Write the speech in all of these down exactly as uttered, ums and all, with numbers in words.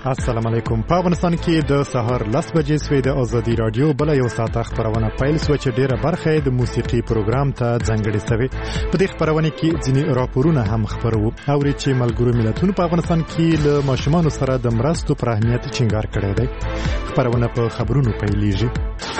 السلام علیکم. په افغانستان کې د سهار لس بجې سوی د ازادي رادیو بل یو ساعت خبرونه پیل سو چې ډیره برخه د موسیقي پروګرام ته ځانګړې شوی. په دې خبرونه کې ځینې راپورونه هم خبرو او چې ملګرو ملتونو په افغانستان کې له ماشومان سره د مرستو پر اهمیت ټینګار کړی دی. خبرونه په خبرونو پیلېږي.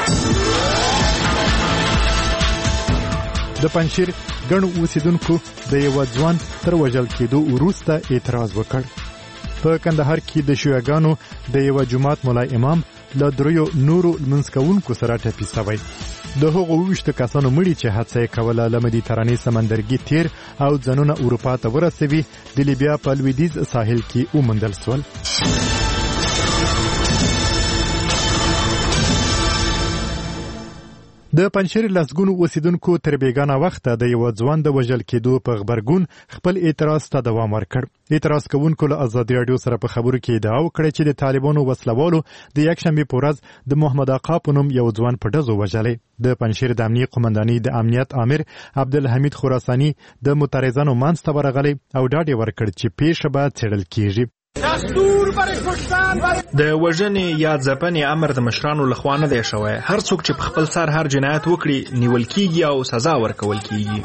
د پنځیر ګڼو اوسیدونکو د یو ځوان تر وژل کېدو وروسته اعتراض وکړ. په کندهار کې د شیعاګانو د یو جماعت مولا امام له دریو نورو لمونځ کوونکو سره ټپي شوی. د هغو اوویشتو کسانو مړي چې هڅه یې کوله له مدیترانې سمندرګي تیر او ځانونه اروپا ته ورسوي د لیبیا په لویدیځ ساحل کې وموندل شول. د پنځیر لسګونو اوسیدونکو تر بیګانه وخته د یو ځوان د وژل کېدو په خبرګون خپل اعتراض ته دوام ورکړ. اعتراض کوونکو له ازادي رادیو سره په خبرو کې ادعا وکړه چې د طالبانو وسلوالو د یکشنبه په ورځ د محمد آقا په نوم یو ځوان په ډزو وژلی. د پنځیر د امنیت قومندانۍ د امنیت امیر عبدالحمید خراساني د معترضانو منځ ته ورغلی او ډاډ یې ورکړ چې پیښه به څېړل کیږي. د وژنې یا ځپنې امر د مشرانو لخوا نه دی شوی. هر څوک چې په خپل سر هر جنایت وکړي نیول کیږي او سزا ورکول کیږي.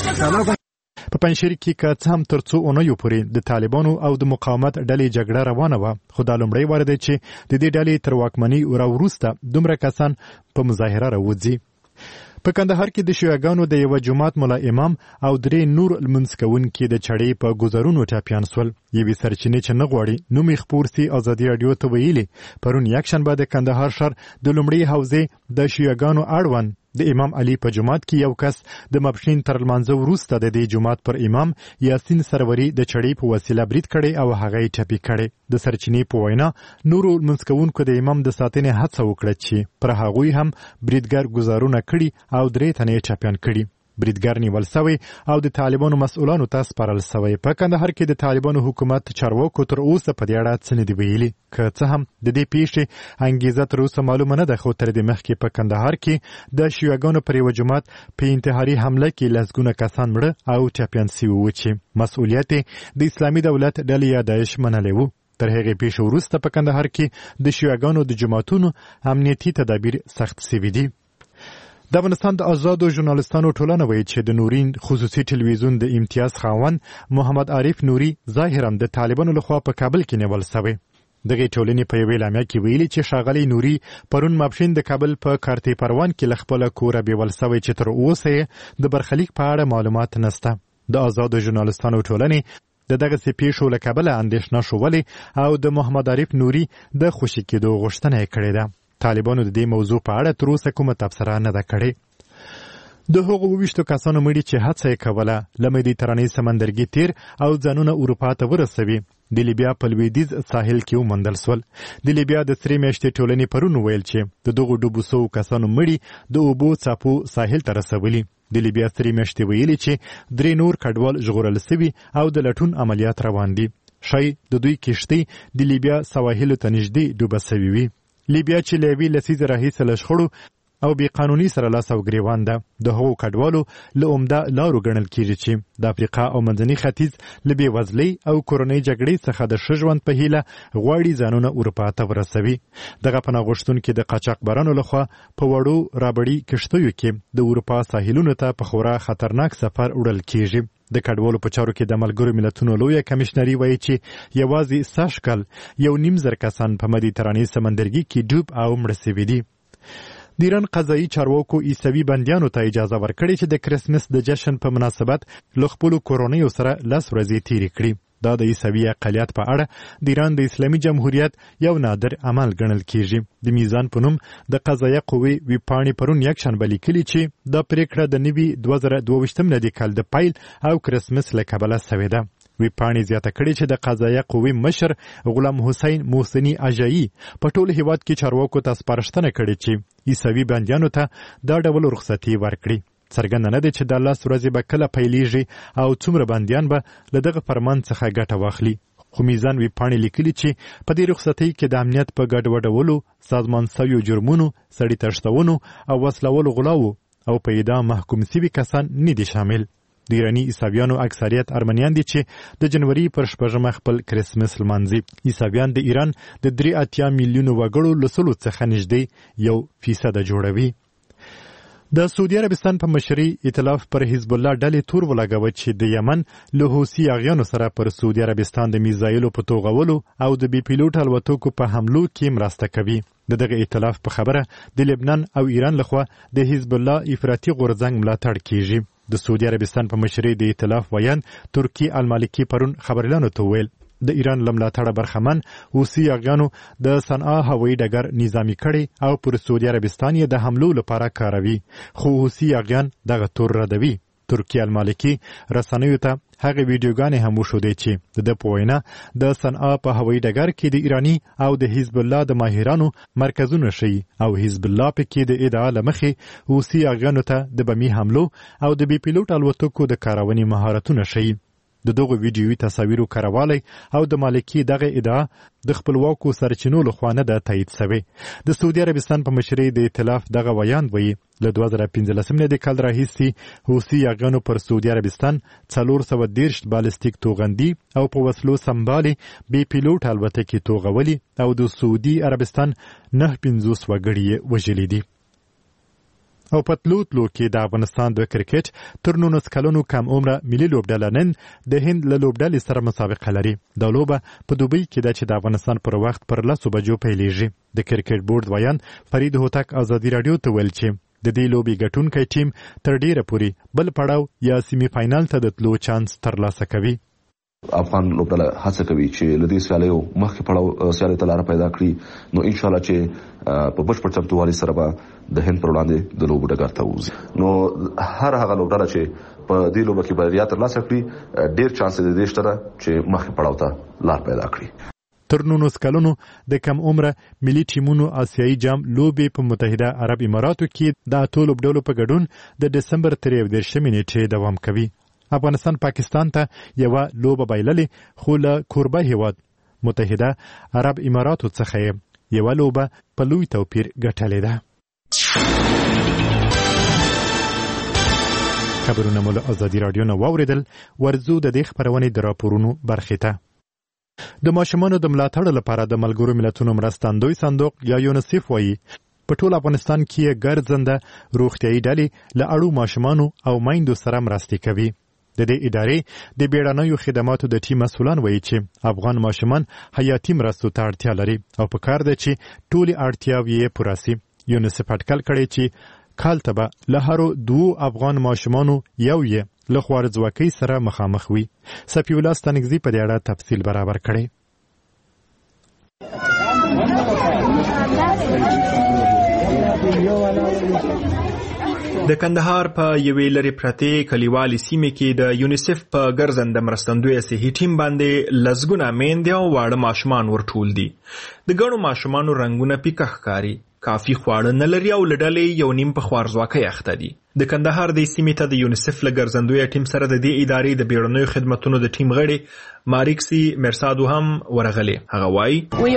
په پنځیر کې که څه هم تر څو اونیو پورې د طالبانو او د مقاومت ډلې جګړه روانه وه، خو دا لومړی وار دی چې د دې ډلې تر واکمنۍ وروسته دومره کسان په مظاهره راوځي. په کندهار کې د شیعاګانو د یو جماعت مولا امام او درې نور لمونځ کوونکي د چړې په ګذرونو ټپیان شول. یوې سرچینې چې نه غواړي نوم یې خپور سي ازادي رادیو ته ویلي پرون یکشنبه د کندهار ښار د لومړۍ حوزې د شیعاګانو اړوند د امام علي په جماعت کې یو کس د ماپښین تر لمانځه وروسته د دې جماعت پر امام یاسین سروري د چړې په وسیله برید کړی او هغه یې ټپي کړی. د سرچینې په وینا نورو لمونځ کوونکو د امام د ساتنې هڅه وکړه چې پر هغوی هم بریدګر ګزارونه کړي او درې تنې یې ټپیان کړي. بریدګر نیول سوی او د طالبانو مسؤلانو ته سپارل سوی. په کندهار کې د طالبانو حکومت چارواکو تر اوسه په دې اړه څه نه دي ویلي. که څه هم د دې پیښې انګیزه تر اوسه معلومه نه ده، خو تر دې مخکې په کندهار کې د شیعاګانو پر یوه جومات په انتحاري حمله کې لسګونه کسان مړه او ټپیان سوي وو چې مسؤلیت د اسلامي دولت ډلې یا داعش منلی وو. تر هغې پیښې وروسته په کندهار کې د شیعاګانو د جوماتونو امنیتي تدابیر سخت سوي دي. د افغانستان د آزادو ژورنالستانو ټولنه وایي چې د نورین خصوصي ټلویزیون د امتیاز خاوند محمد عارف نوري ظاهرا د طالبانو لخوا په کابل کې نیول شوی. دغې ټولنې په یوې اعلامیه کې ویلي چې ښاغلی نوري پرون ماپښین د کابل په کارتې پروان کې له خپله کوره بیول شوی چې تر اوسه یې د برخلیک په اړه معلومات نشته. د آزادو ژورنالستانو ټولنې د دغسې پیښو له کبله اندېښنه ښولې او د محمد عارف نوري د خوشي کېدو غوښتنه یې کړې ده. طالبانو د دې موضوع په اړه تر اوسه کومه تبصره نه ده کړې. د هغو اوویشتو کسانو مړي چې هڅه یې کوله له مدیترانې سمندرګي تیر او ځانونه اروپا ته ورسوي د لیبیا په لویدیځ ساحل کې وموندل شول. د لیبیا د سرې میاشتې ټولنې پرون ویل چې د دغو ډوبو سوو کسانو مړي د اوبو څاپو ساحل ته رسولي. د لیبیا سرې میاشتې ویلي چې درې نور کډوال ژغورل سوي او د لټون عملیات روان دي. ښایي د دوی کښتۍ د لیبیا سواحلو ته نږدې ډوبه سوي وي. لیبیا چې له یوې لسیزې راهیسې له شخړو او بې قانوني سره لاس او ګریوان ده. د هغو کډوالو له عمده لارو ګڼل کېږي چې د افریقا او منځني ختیځ له بېوزلۍ او کورنۍ جګړې څخه د ښه ژوند په هیله غواړي ځانونه اروپا ته ورسوي. دغه پناه غوښتونکي د قاچاقبرانو لخوا په وړو رابړي کښتیو کې د اروپا ساحلونو ته په خورا خطرناک سفر وړل کېږي. د کډوالو په چارو کې د ملګرو ملتونو لویه کمیشنري وایي چې یوازې سږ کال یو نیم زر کسان په مدیترانې سمندرګي کې ډوب او مړه سوي دي. د ایران قضایي چارواکو عیسوي بندیانو ته اجازه ورکړې چې د کرسمس د جشن په مناسبت له خپلو کورنیو سره لس ورځې تېرې کړي. دا د عیسوي اقلیت په اړه د ایران د اسلامي جمهوریت یو نادر عمل ګڼل کېږي. د میزان په نوم د قضایه قوې ویبپاڼې پرون یکشنبه لیکلي چې دا پرېکړه د نوي دوه زره دوه ویشتم میلادي کال د پیل او کرسمس له کبله سوې ده. ویبپاڼې زیاته کړې چې د قضایه قوې مشر غلام حسین محسني اجایي په ټول هیواد کې چارواکو ته سپارښتنه کړې چې عیسوي بندیانو ته دا ډول رخصتي ورکړي. څرګنده نه دی چې دا لس ورځې به کله پیلیږي او څومره بندیان به له دغه فرمان څخه ګټه واخلي. خو میزان ویبپاڼې لیکلي چې په دې رخصتۍ کې د امنیت په ګډوډولو، سازمان شویو جرمونو، سړي تښتونو او وسلوالو غلاو او په اعدام محکوم سوي کسان نه دي شامل. د ایرانی عیسویانو اکثریت ارمنیان دي چې د جنوري پر شپږمه خپل کرسمس لمانځي. عیسویان د ایران د درې اتیا میلیونو وګړو له سلو څخه نږدې یو فیصده جوړوي. د سعودي عربستان په مشرۍ ائتلاف پر حزب الله ډلې تور ولګوه چې د یمن له حوثي اغیانو سره پر سعودي عربستان د میزایلو په توغولو او د بي پیلوټ الوتکو په حملو کې مرسته کوي. د دغه ائتلاف په خبره د لبنان او ایران لخوا د حزب الله افراطي غورځنګ ملاتړ کیږي. د سعودي عربستان په مشرۍ د ائتلاف ویان ترکی المالکی پرون خبريالانو ته ویل د ایران لملاتړه برخمن حوثي اغیانو د صنعا هوایي ډګر نظامی کړي او پر سعودي عربستان یې د حملو لپاره کاروي، خو حوثي اغیان دغه تور ردوي. ترکی المالکی رسنیو ته هغه ویډیوګانې هم وښودې چې د په وینا د صنعا په هوایي ډګر کې د ایرانی او د حزب الله د ماهرانو مرکزونه شي او حزب الله په کې د ادعا لمخې حوثي اغیانو ته د بمی حملو او د بي پیلوټ الوتکو د کارونې مهارتونه شي. د دغه ویډیوي تصاویرو کاروالی او د مالکی دغه ادعا د خپلواکو سرچینو لخوا نه ده تایید شوی. د سعودي عربستان په مشرۍ د ائتلاف دغه ویان وایي له دوه زره پنځلسم د کال راهیسې حوثي اغیانو پر سعودي عربستان څلور سوه دېرش بالستیک توغندي او په وسلو سمبالې بي پیلوټ الوتکې توغولي او د سعودي عربستان نه پنځوس وګړي وژلي دي. او په تلو تلو کې د افغانستان د کرکټ تر نولس کلونو کم عمره ملي لوبډله نن د هند له لوبډلې سره مسابقه لري. دا لوبه په دوبۍ کې ده چې د افغانستان پر وخت پر لسو بجو پیلیږي. د کرکټ بورډ ویان فرید هوتک ازادي راډیو ته ویل چې د دې لوبې ګټونکی ټیم تر ډیره پورې بل پړاو یا سیمي فاینال ته د تلو چانس ترلاسه کوي. افغان لوبډله هڅه کوي چې له دې سیالیو مخکې پړاو سیالۍ ته لاره پیدا کړي، نو ان شاء الله چې په بشپړ چمتووالي سره به د هند پر وړاندې د لوبو ډګر ته وځي. نو هر هغه لوبډله چې په دې لوبه کې بریا ترلاسه کړي ډېر چانس یې د دې شته چې مخکې پړاو ته لار پیدا کړي. تر نولس کلونو د کم عمره ملي ټیمونو آسیایي جام لوبې په متحده عرب اماراتو کې د اتو لوبډلو په ګډون د دسمبر تر یو دېرشمې نیټې دوام کوي. افغانستان پاکستان ته یوه لوبه بایللې، خو له کوربه هیواد متحده عرب اماراتو څخه یوه لوبه په لوی توپیر ګټلې ده. خبرونه مو له ازادي راډیو نه واورېدل. ورځو د دې خپرونې د راپورونو برخې ته. د ماشومانو د ملاتړ لپاره د ملګرو ملتونو مرستندوی صندوق یا یونیسف وایي په ټول افغانستان کې ګرځنده روغتیايي ډلې له اړو ماشومانو او میندو سره مرستې کوي. د دې ادارې د بیړنیو خدماتو د ټیم مسؤلان وایي چې افغان ماشومان حیاتي مرستو ته اړتیا لري او په کار ده چې ټولې اړتیاوې یې پوره سي. یونیسف اټکل کړی چې کال ته به له هرو دوو افغان ماشومانو یو یې له خوارځواکۍ سره مخامخ وي. صفي الله ستانکزي په دې اړه تفصیل برابر کړی. د کندهار په یوې لرې پرتې کلیوالي سیمې کې د یونیسف په ګرځنده مرستندوی صحي ټیم باندې لسګونه میندې او واړه ماشومان ورټول دي. د ګڼو ماشومانو رنګونه پیکه ښکاري، کافي خواړه نه لري او له ډلې یو نیم په خوارځواکۍ اخته دي. د کندهار د سیمې ته د یونیسف له ګرځندوی ټیم سره د دې ادارې د بیړنیو خدمتونو د ټیم غړي ماریکسي مرسادو هم ورغلي. هغه وایي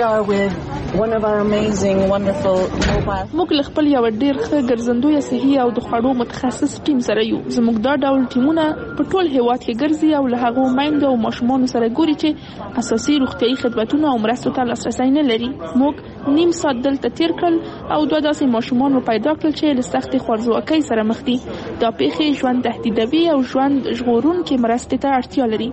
موږ له خپل یو ډېر ښه ګرځندوی صحي او د خوړو متخصص ټیم سره یو. زموږ دا ډول ټیمونه په ټول هیواد کې ګرځي او له هغو میندو او ماشومانو سره ګوري چې اساسي روغتیايي خدمتونه او مرستو ته لاسرسی نه لري. موږ نیم ساعت دلته تیر کړل او دوه داسې ماشومان پیدا کړل چې له سختې خوارځواکۍ سره مخ دي. دا پیښې ژوند تهدیدوي او ژوند ژغورونکې مرستې ته اړتیا لري.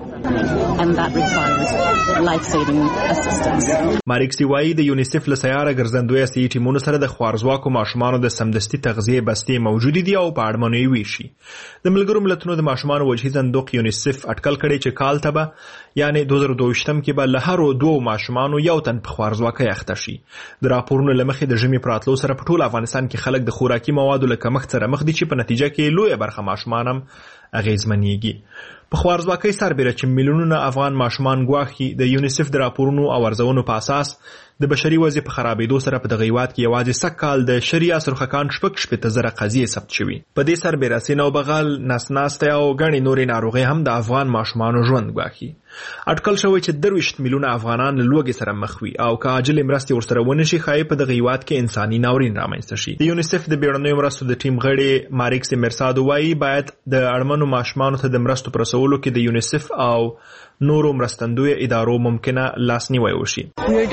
ماریکسي وایي د یونیسف له سیاره ګرځندوی صحي ټیمونو سره د خوارځواکو ماشومانو د سمدستي تغذیې بستې موجودې دي او په اړمنو یې ویشي. د ملګرو ملتونو د ماشومانو وجهي صندوق یونیسف اټکل کړی چې کال ته به یعنې دوه زره دوه ویشتم کې به له هرو دوو ماشومانو یو تن په خوارځواکۍ اخته شي. د راپورونو له مخې د ژمي په راتلو سره په ټول افغانستان کې خلک د خوراکي موادو له کمښت سره مخ دي چې په نتیجه کې لویه برخه ماشومان هم اغیزمنېږي. په خوارځواکۍ سربیره چې میلیونونه افغان ماشومان ګواښي، د یونیسف د راپورونو او ارزونو په اساس د بشري وضع په خرابېدو سره په دغه هیواد کې یوازې سږ کال د شریا سرخکان شپږ شپېته زره قضیې ثبت شوي. په دې سربیره سینه او بغل، نس ناستی او ګڼې نورې ناروغۍ هم د افغان ماشومانو ژوند ګواښي. اټکل شوی چې درویشت میلیونه افغانان له لوږې سره مخ وي او که عاجلې مرستې ورسره ونشي ښایي په دغه هیواد کې انساني ناورین رامنځته شي. د یونیسف د بیړنیو مرستو د ټیم غړي ماریکس مرسادو وایي باید د اړمنو ماشومانو ته د مرستو په رسولو کې د یونیسف او نورو مرستندوی ادارو ممکنه لاسنیوی وشي.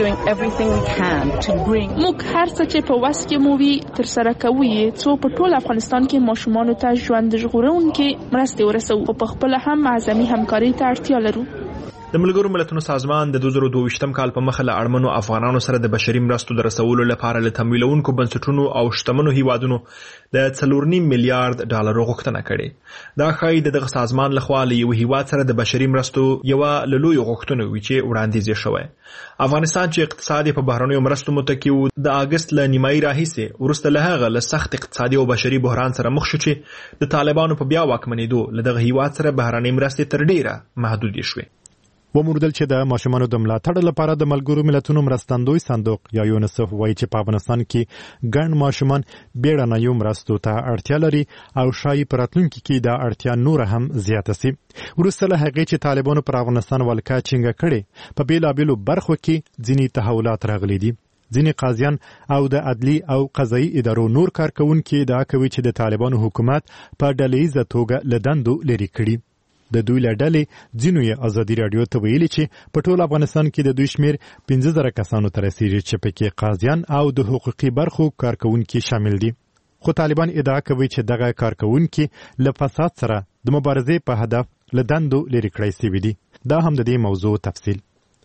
موږ هر څه چې په وس کې مو وي ترسره کوو یې څو په ټول افغانستان کې ماشومانو ته ژوند ژغورونکې مرستې ورسوو خو په خپله هم اعظمي همکارۍ ته اړتیا لرو. د ملګرو ملتونو سازمان د دوه زره دوه ویشتم کال په مخه له اړمنو افغانانو سره د بشري مرستو د رسولو لپاره له تمویلونکو بنسټونو او شتمنو هیوادونو د څلور نیم میلیارډ ډالرو غوښتنه کړې. دا ښایي د دغه سازمان لخوا له یو هیواد سره د بشري مرستو یوه له لویو غوښتنو وي چې وړاندیز یې شوی. افغانستان چې اقتصاد په بهرنیو مرستو متکي و د اګست له نیمایي راهیسې وروسته له هغه له سخت اقتصادي او بشري بحران سره مخ شو چې د طالبانو په بیا واکمنېدو له دغه هیواد سره بهرنۍ مرستې تر ډیره محدودې شوې. وموندل چې د ماشومانو د ملاتړ لپاره د ملګرو ملتونو مرستندوی صندوق یا یونیسف وایي چې په افغانستان کې ګڼ ماشومان بیړنیو مرستو ته اړتیا لري او شایي په راتلونکي کې دا اړتیا نور هم زیاته سي. وروسته له هغې چې طالبانو پر افغانستان ولکه چینګه کړې په بیلابیلو برخو کې ځینې تحولات راغلي دي. ځینې قاضیان او د عدلي او قضایي ادارو نور کارکونکي دا کوي چې د طالبانو حکومت په ډلهییزه توګه له دندو لرې کړي. د دوی له ډلې ځینو یې ازادي راډیو ته ویلي چې په ټول افغانستان کې د دوی شمېر پنځه زره کسانو ته رسېږي چې پکې قاضیان او د حقوقي برخو کارکونکي شامل دي. خو طالبان ادعا کوي چې دغه کارکونکي له فساد سره د مبارزې په هدف له دندو لرې کړی سوي دي. دا هم د دې موضوع تفصیل.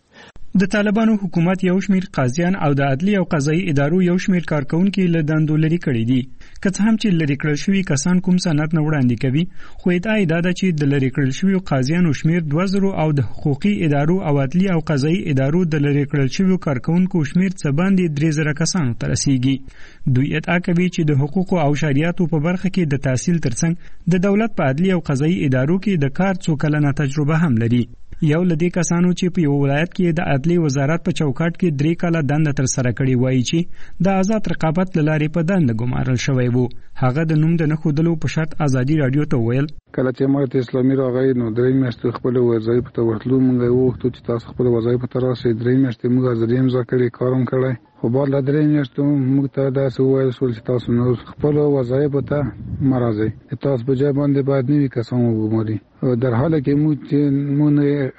د طالبانو حکومت یو شمیر قاضیان او د عدلي او قضایي ادارو یو شمیر کارکونکي له دندو لرې کړي دي. که څه هم چې لرې کړل شوي کسان کوم سند نه وړاندې کوي خو ادعا یې دا ده چې د لرې کړل شویو قاضیانو شمیر دوه زرو او د حقوقي ادارو او عدلي او قضایي ادارو د لرې کړل شویو کارکونکو شمیر څه باندې درې زره کسانو ته رسیږي. دوی ادعا کوي چې د حقوقو او شریعتو په برخه کې د تحصیل ترڅنګ د دولت په عدلي او قضایي ادارو کې د کار څو کلنه تجربه هم لري. یو لدې کسانو چې په یو ولایت کې د عدلي وزارت په چوکاټ کې درې کاله دنده تر سره کړې وایي چې د آزاد رقابت له لارې په دنده ګمارل شوی وو. هغه د نوم د نه ښودلو په شرط ازادي راډیو ته وویل کله چې امارت اسلامي راغی نو درې میاشتې خپل وظایف ته ورتلو موږ وغوښتو چې تاسو خپل وظایف ته راشئ. درې میاشتې موږ ازادي امضا کړې کار هم کړی خو بعد له درې میاشتو موږ ته داسې وویل شول چې تاسو نور خپل وظایف ته مه راځئ تاسو په جای باندې باید نوي کسان وګمارئ. در حاله کې موږ چې موږ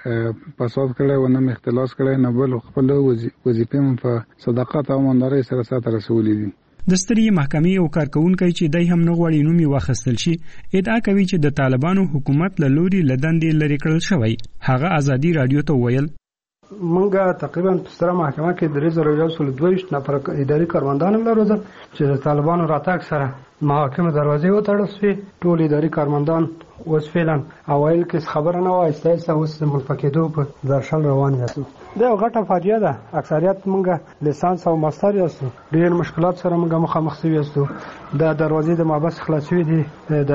نه فساد کړی و نه اختلاس کړی نه بل خپل وظیفې مو په صداقت او امانتدارۍ سره سرته رسولې دي. د سترې محکمې یو کارکونکی چې دی هم نه غواړي نوم یې واخیستل شي ادعا کوي چې د طالبانو حکومت له لوري له دندې لرې کړل شوی. هغه ازادي راډیو ته وویل منګه تقریبا په ستره محکمه کې درې زره یو سل دوه ویشت نفر اداري کارمندان لرو چې د طالبانو راتګ سره محاکم دروازې وتړل شوې. ټول اداري کارمندان اوس فعلا اوایل کې خبره نه وای استایسته اوس منفکېدو په درشل روان یاستو. دا یو غټه فاجعه ده. اکثریت موږ لیسانس او ماستر یاستو. ډېر مشکلات سره موږ مخامخ شوي یاستو. د دروازې د مابس خلاص شوي دي.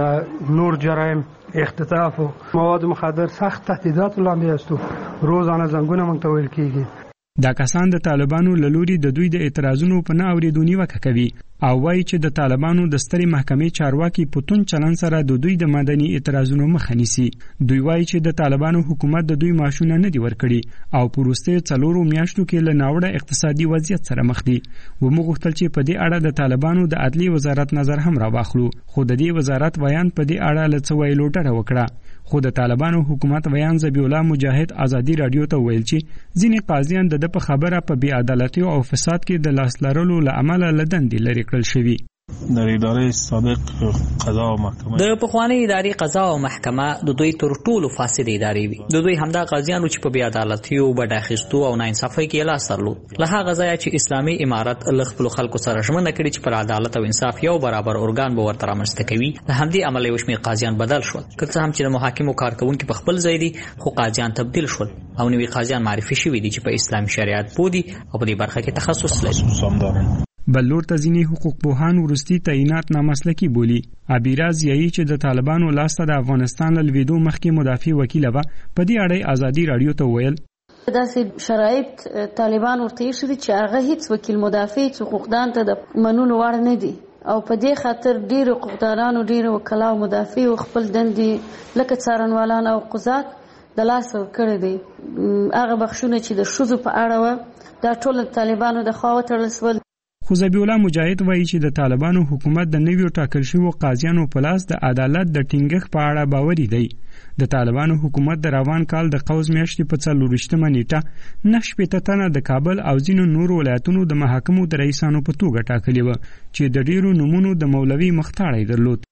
د نور جرایم اختطاف او مواد مخدر سخت تهدیدات لاندې یاستو. روزانه زنګونه موږ ته ویل کېږي. دا کسان د طالبانو له لوري د دوی د اعتراضونو په نه اورېدو نیوکه کوي او وایي چې د طالبانو د سترې محکمې چارواکي په توند چلند سره د دوی د مدني اعتراضونو مخه نیسي. دوی وایي چې د طالبانو حکومت د دوی معاشونه نه دي ورکړي او په وروستیو څلورو میاشتو کې له ناوړه اقتصادي وضعیت سره مخ دي. وموږ غوښتل چې په دې اړه د طالبانو د عدلي وزارت نظر هم راواخلو خو د دې وزارت ویان په دې اړه له څه ویلو ډډه وکړه. خو د طالبانو حکومت ویان ذبیح الله مجاهد ازادي راډیو ته ویل چې ځینې قاضیان د په خبره په بې عدالتي او فساد کې د لاس لرلو له امله له دندې لرې کړل شوي. در اداره سابق قضا او محکمه د پخوانی اداري قضا او محکمه د دوی تر ټولو فاسد ادارې وي. د دوی همدا قاضیانو چې په بې عدالتي او بډ اخیستو او ناانصافۍ کې لاس درلود. له هغه ځایه چې اسلامي امارت له خپلو خلکو سره ژمنه کړې چې پر عدالت او انصاف یو برابر ارګان به ورته رامنځته کوي له همدې امله یو شمېر قاضیان بدل شول. که څه هم چې د محاکمو کارکوونکي په خپل ځای دي خو قاضیان تبدیل شول او نوي قاضیان معرفي شوي دي چې په اسلامي شریعت پوه دي او په دې برخه کې تخصص لري. بل لور ته ځینې حقوق پوهان وروستي تعینات نامسلکي بولي. عبیراز یایي چې د طالبانو لاسته د افغانستان له لوېدو مخکې مدافع وکیله به په دې اړه ازادي راډیو ته وویل داسې شرایط طالبان ورته ایښي دي چې هغه هیڅ وکیل مدافع حقوقدان ته د منلو وړ نه دي او په دې خاطر ډېرو حقوقدانانو ډېرو وکلا او مدافع خپل دندې لکه څارنوالان او قضات د لاس کړی دی. هغه بخښونه چې د ښځو په اړه وه دا ټول د طالبانو د خوا وتړل شول. خو ذبیح الله مجاهد وایي چې د طالبانو حکومت د نویو ټاکل شویو قاضیانو په لاس د عدالت د ټینګښت په اړه باوري دی. د طالبانو حکومت د روان کال د قوس میاشتې په څلورویشتمه نیټه نهه شپېته تنه د کابل او ځینو نورو ولایتونو د محاکمو د رئیسانو په توګه ټاکلي وه چې د ډیرو نومونو د مولوي مختاړی درلود.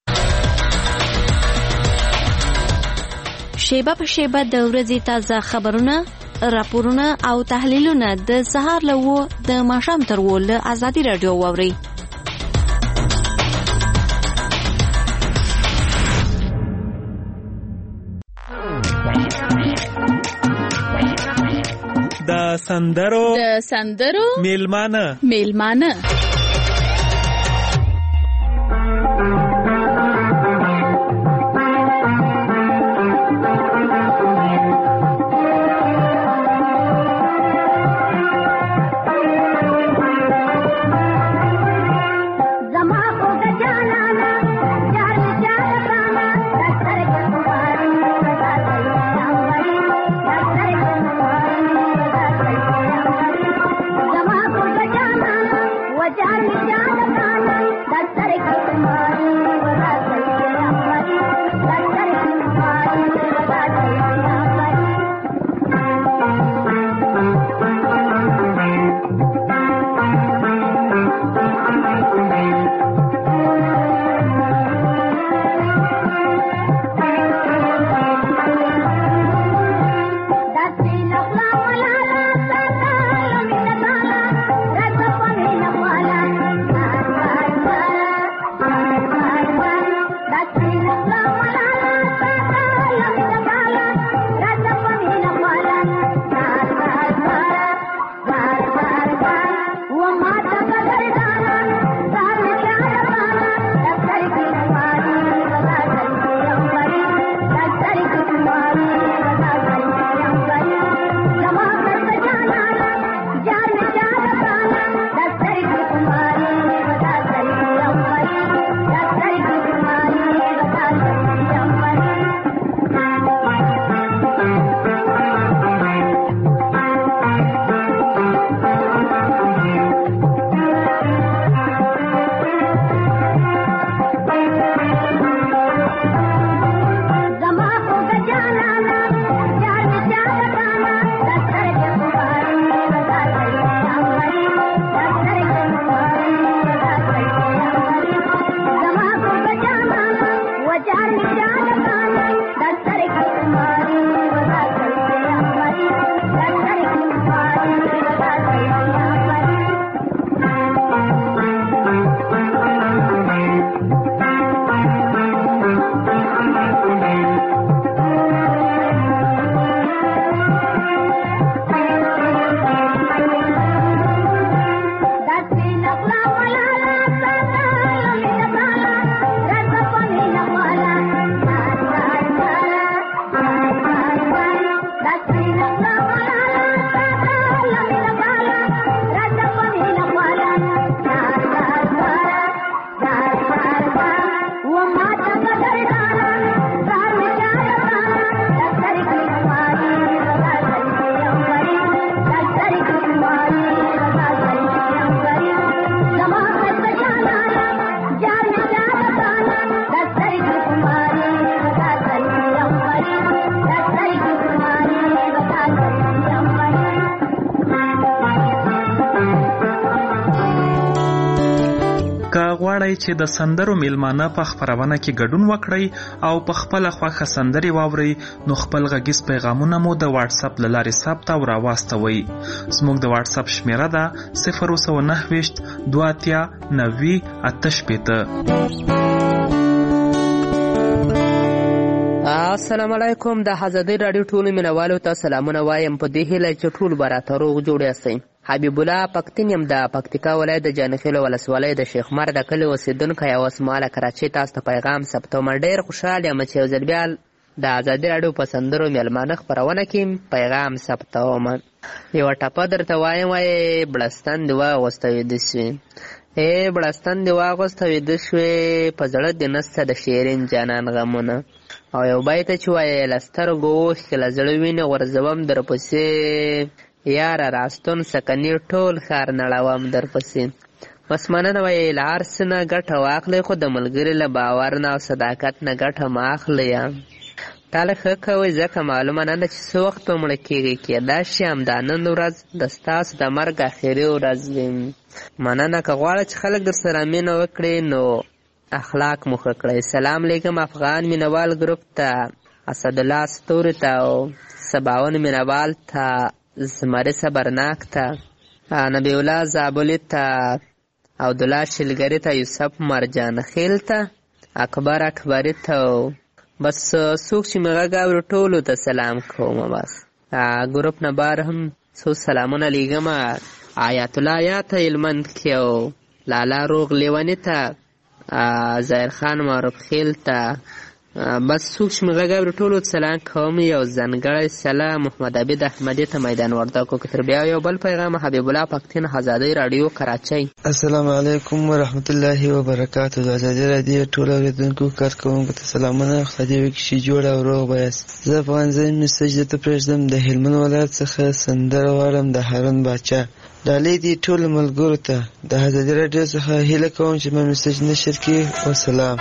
شیبه په شیبه د ورځې تازه خبرونه، راپورونه او تحلیلونه د سهار له اوه د ماښام تر اوه له ازادي راډیو واورئ. د سندرو د سندرو میلمانه میلمانه غواړئ چې د سندرو میلمانه په خپرونه کې ګډون وکړئ او په خپله خوښه سندرې واورئ، نو خپل غږیز پیغامونه مو د واتس اپ له لارې ثبت او راواستوئ. زموږ د واتس اپ شمیره ده صفر سوه نهه ویشت دوه اتیا نوي اته شپېته. السلام علیکم. د آزادۍ راډیو ټولو مینوالو ته سلامونه وایم، په دې هیله چې ټول به راته روغ جوړ یاستئ. حبیب الله پښتون یم، د پکتیکا ولایت د جانخیل ولسوالۍ د شیخ مر د کلي اوسېدونکی او اسماعیل کراچۍ تاسو ته پیغام ثبتوم. ډېر خوشحال یم چې یو ځل بیا د آزادۍ راډیو په سندرو میلمانه خپرونه کې پیغام ثبتوم. یوه ټپه درته وایم، وایې بړستن دې واغوسته ویده شوې، ای بړستن دې واغوسته ویده شوې، په زړه دې نسته د شیرین جانان غمونه، او یو بیت چې وایي له سترګو اوښکې له زړه وینې غورځوم درپسې یاره راستون سکني ټول ښار نړوم درپسې. بس مننه وایي له هر څه نه ګټه واخلئ خو د ملګري له باور نه او صداقت نه ګټه مه اخلئ. ټاله ښه کوئ ځکه معلومه نه ده چې څه وخت به مړه کېږئ. کېدای شي همدا نن ورځ د ستاسو د مرګ اخري ورځ وي. مننه. که غواړئ چې خلک در سره مینه وکړي نو اخلاق مو ښه کړئ. سلام علیکم افغان مینوال ګروپ ته، اسدالله ستوري ته او سباون مینوال ته، زمري صبرناک ته، نبی الله زابلي ته، عبدالله شلګري ته، یوسف مرجان خیل ته، اکبر اکبري ته. بس څوک چې مې غږ اوري ټولو ته سلام کوم. بس ګروپ نه بار هم څو سلامونه لیږم. آیات الله آیات ته هلمند کې او لالا روغ لیوني ته، ظاهر خان معروف خیل ته. بس څوک چې مې غږ اوري ټولو ته سلام کوم. یو ځانګړی سلام محمد عبید احمدي ته میدان وردګو کې. تر بیا یو بل پیغام حبیب الله پښتین آزادۍ راډیو کراچۍ. السلام علیکم ورحمت الله وبرکاتو. د آزادۍ راډیو ټول اورېدونکو کارکوونکو ته سلامونه. خدای دې وکړي چې جوړ او روغ به یاست. زه افغان زین میسج درته پرېږدم. د هلمند ولایت څخه سندره غواړم د هارون باچا. ډالۍ دې ټولو ملګرو ته د آزادۍ راډیو څخه هیله کوم چې ما میسج نشر کړي. وسلام.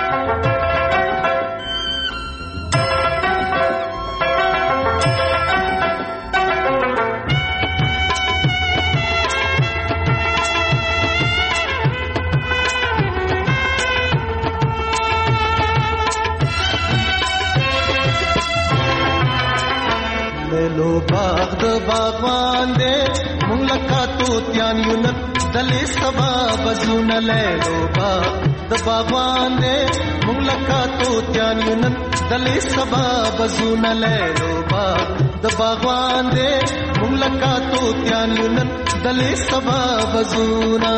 دلی سبا بزون لیلو با د باغوان دې مونږ لکه توتیان یو نن. دلی سبا بزون لیلو با د باغوان دې مونږ لکه توتیان یو نن. دلی سبا بزونا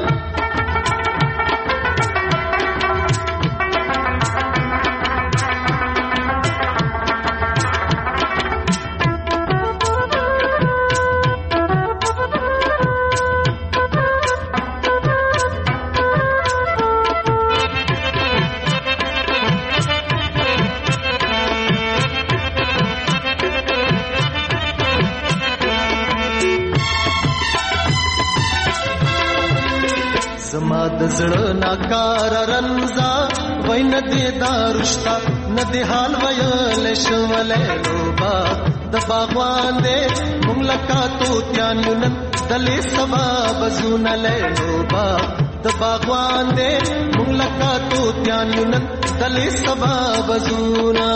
د زړه ناکار رنزا وای نه دې دارشتا نه دې حال ویل شولې لوبا د باغوان دې مونږ لکه توتیان یو نن. دلې سبا بزون لې لوبا د باغوان دې مونږ لکه توتیان یو نن. دلې سبا بزونا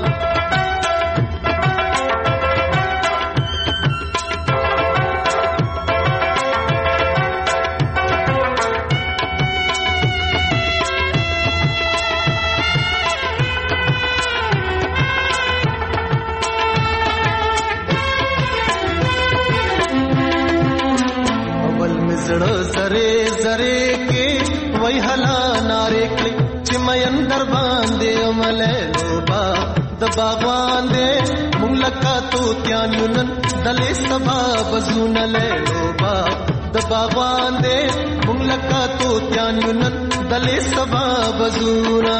در باندې عمله لوبا د باغوان دې مونږ لکه توتیان یو نن. دلې سبا بزون له لوبا د باغوان دې مونږ لکه توتیان یو نن. دلې سبا بزونا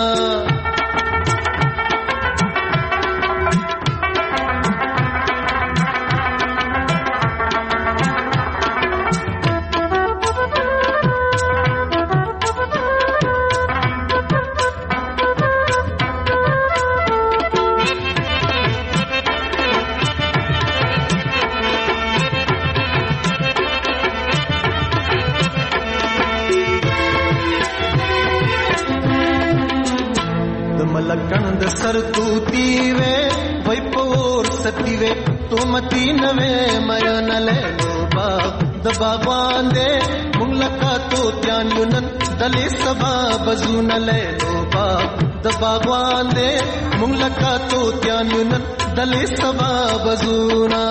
सरतूती वे वही पोर सती वे तो मती नवे मयन ले लोबा द बागवान दे मुंग लका तो त्यान युनन. दले सबा बजून ले लोबा द बागवान दे मुंग लका तो त्यान युनन. दले सबा बजूना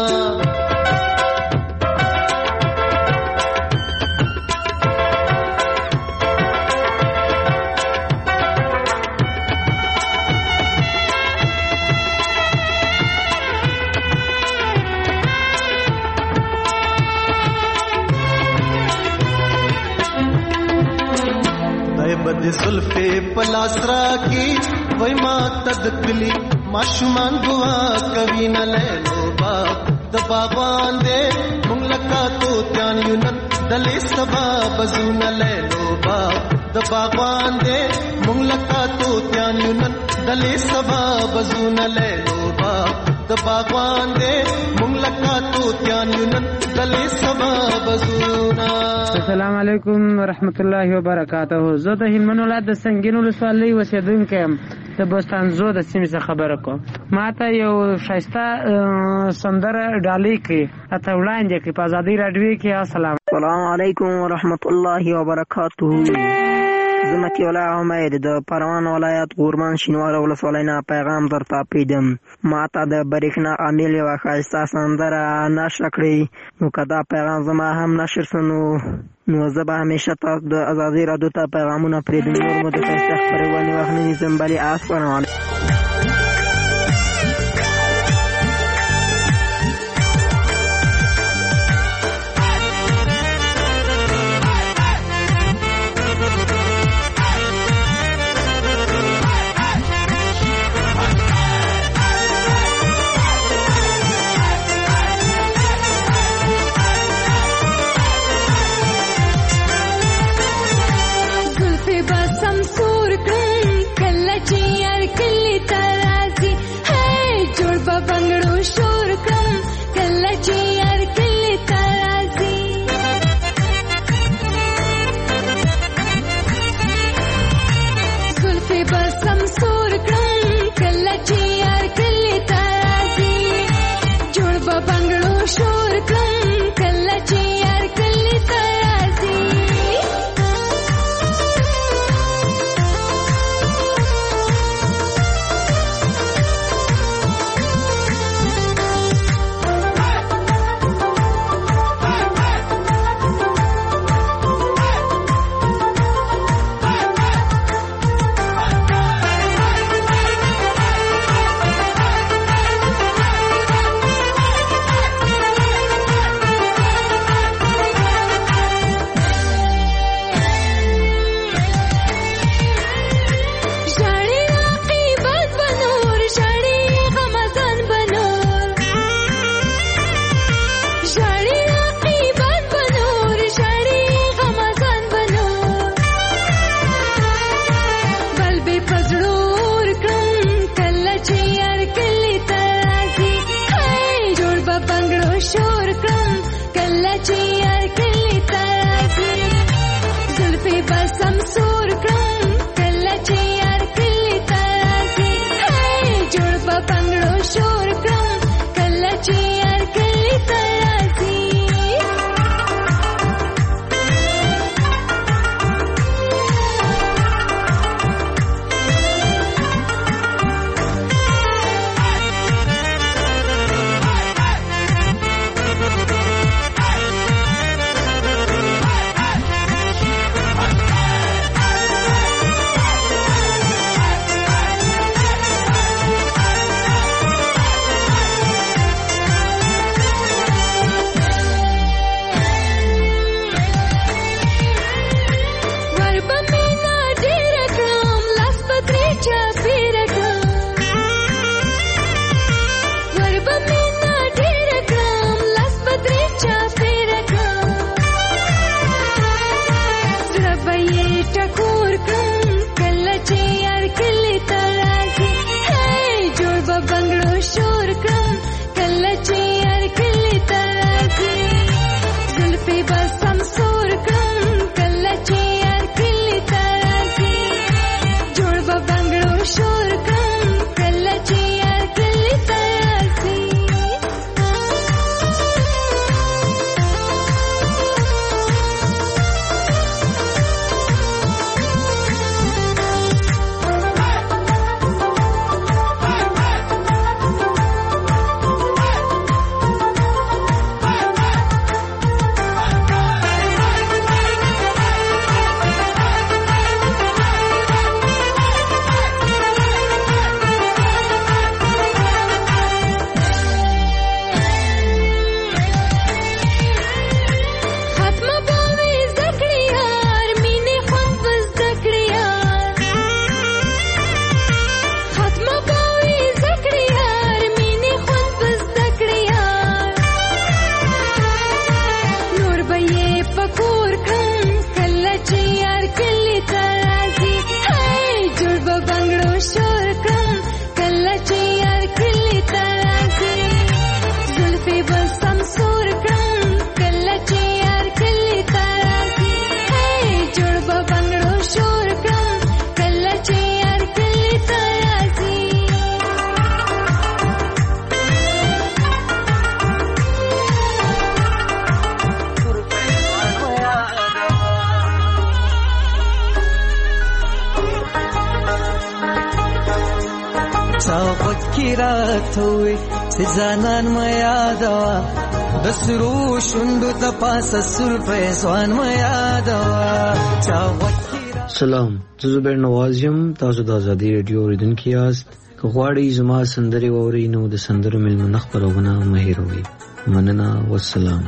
د زلفې په لاس راکي وای ما ته د کلي ماشومان دعا کوي نه لیلو باغ د باغوان دې مونږ لکه توتیان یو نن دلې سبا بزونه لیلو باغ د باغوان دې مونږ لکه توتیان یو نن دلې سبا بزونه لیلو باغ د باغوان دې مونږ لکه توتیان یو نن دلې سبا بزونه. السلام علیکم ورحمت الله وبرکاته. زه د هلمند ولایت د سنگین ولسوالۍ اوسېدونکی یم. د بوستانزو د سیمې څخه خبره کوم. ما ته یو ښایسته سندره ډالۍ کړي راته وړاندې کړي په ازادۍ راډیو کې. السلام السلام علیکم ورحمت الله وبرکاته. زه مکی الله عمر د پروان ولایت غورمان شینواره ولسوالۍ نه پیغام درته پیډم. ما ته د برېښنا عامل یوه ښایسته سندره نشر کړئ نو که دا پیغام زما هم نشر سو نو نو زه به همیشه تاسو د ازادۍ راډیو ته پیغامونه پرېږدم. نور مو د ښایسته خپرونې وخت نه نیسم بلې السلام علیکم. راته وې چې ځانان مې یادوه د سرو شونډو د پاسه سور پیزوان مې یادوه چا سلام زه زبیر نواز یم تاسو د ازادي رادیو اوریدونکي یاست که غواړئ زما سندرې واورئ نو د سندرو میلمنه خپرونه مه هېروئ مننه والسلام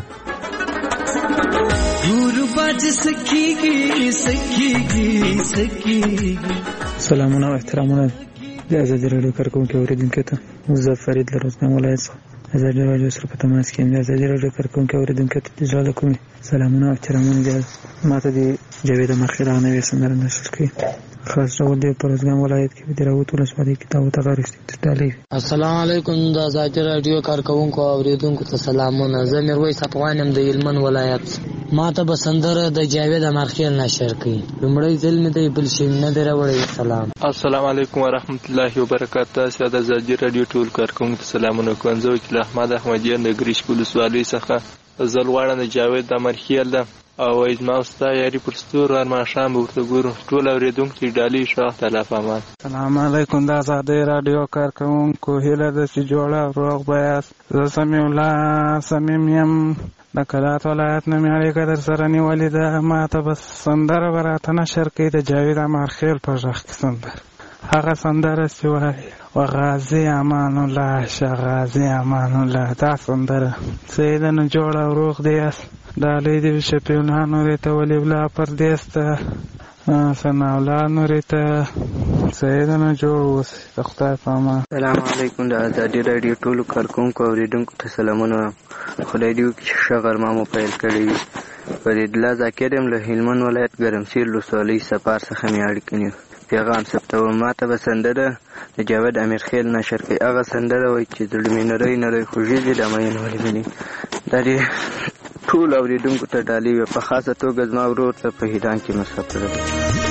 سلامونه او احترامونه د ازادي رادیو کارکوونکو اوریدونکو ته زه فرید له روزګان ولایت څخه ازادي رادیو سره په تماس کې یم د ازادي رادیو کارکوونکو اوریدونکو ته د زړه له کومې سلامونه او احترامونه دي ماته د جاوید مرخیل هغه نوې سندره نشر کړي خاص ډول دی په روزګان ولایت کې د راوت ولسوالۍ کې تاو ته غارښت ډالۍ السلام علیکم د ازادي رادیو کارکوونکو اوریدونکو ته سلامونه زه میرویس افغان یم د هلمند ولایت ماته به سندره د جاوید مرخیل نشر کړي لومړی ځل مې دی بل شي نه دی راوړی سلام السلام علیکم ورحمت الله وبرکاته ساده ازادي رادیو ټول کارکوونکو ته سلامونه کوم زه وکیل احمد احمدیان د ګریش ولسوالۍ څخه زه غواړم د جاوید مرخیل ده او زما ستا یاري پر ستورو هر ماښام به ورته ګورو ټول اورېدونکي ډالۍ ښه وخت الله په امان سلام علیکم د ازادۍ راډیو کارکوونکو هیله ده چې جوړه او روغ به یاست زه سمیع الله صمیم یم د کلات ولایت نه مې اړیکه در سره نیولې ده ماته به سندره به راته نشر کوي د جاوید مرخیل په غږ کې سندره هغه سندره چې وایي و غازی امان الله شه غازی امان الله دا سندره سیده نو جوړه او روغ دی یاست ډالۍ دې شفیع الله نورې ته ولي الله پردیس ته ثناء الله نورې ته سیده نو جوړ اوسئ د خدای په امان سلام علیکم د ازادي راډیو ټولو کارکوونکو اوریدونکو ته سلامونه خدای دې وکړي چې ښه غرمه مو پیل کړې وي فریدالله ذاکر یم له هلمند ولایت ګرمسیر ولسوالۍ سپار څخه مې اړیکه نیو پیغام ثبتوم ماته به سندره د جاوید امیرخیل نشر کوي هغه سندره وایي چې زړه مې نری نری خوږې دي د مین ولې مې دا دې ټول اوریدونکو ته ډالۍ وي په خاصه توګه زما ورور ته په هیران کې مسافر دی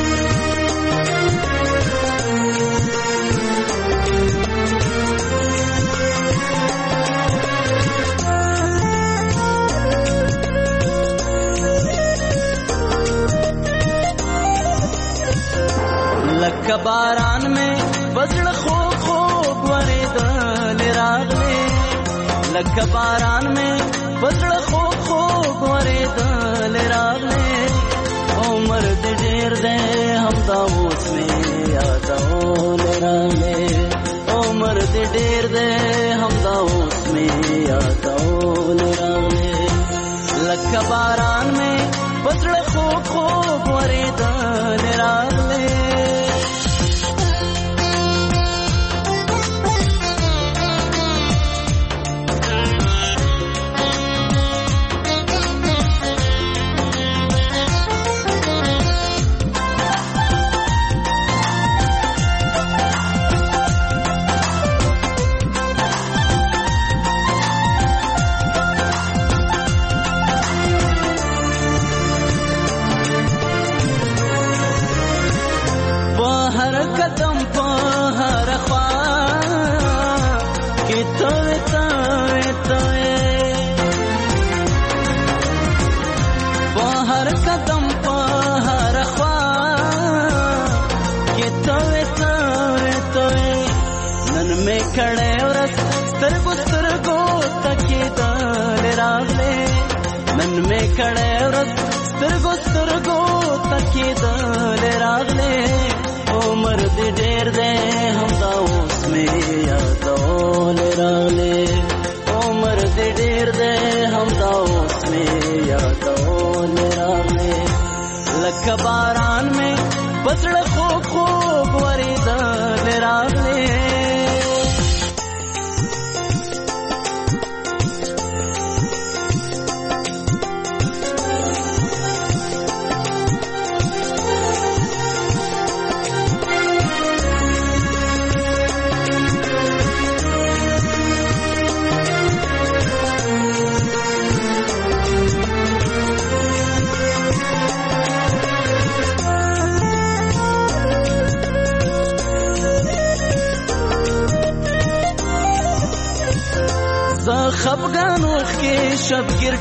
لکه باران میں بزړه خوب خوب ورېدل راغلې لکه باران میں بزړه خوب خوب ورېدل راغلې عمر دې ډېر دی همدا اوس مې یادول راغلې عمر دې ډېر دی همدا اوس مې یادول راغلې لکه باران میں بزړه خوب خوب ورېدل راغلې کړه ورځ سترګو سترګو تکیدل راغله عمر دې ډېر دی همدا اوس مې یادول راغله عمر دې ډېر دی همدا اوس مې یادول راغله لکه باران مې بزړه خوب خوب ورېدل راغله خفګان وخت کې شبګیر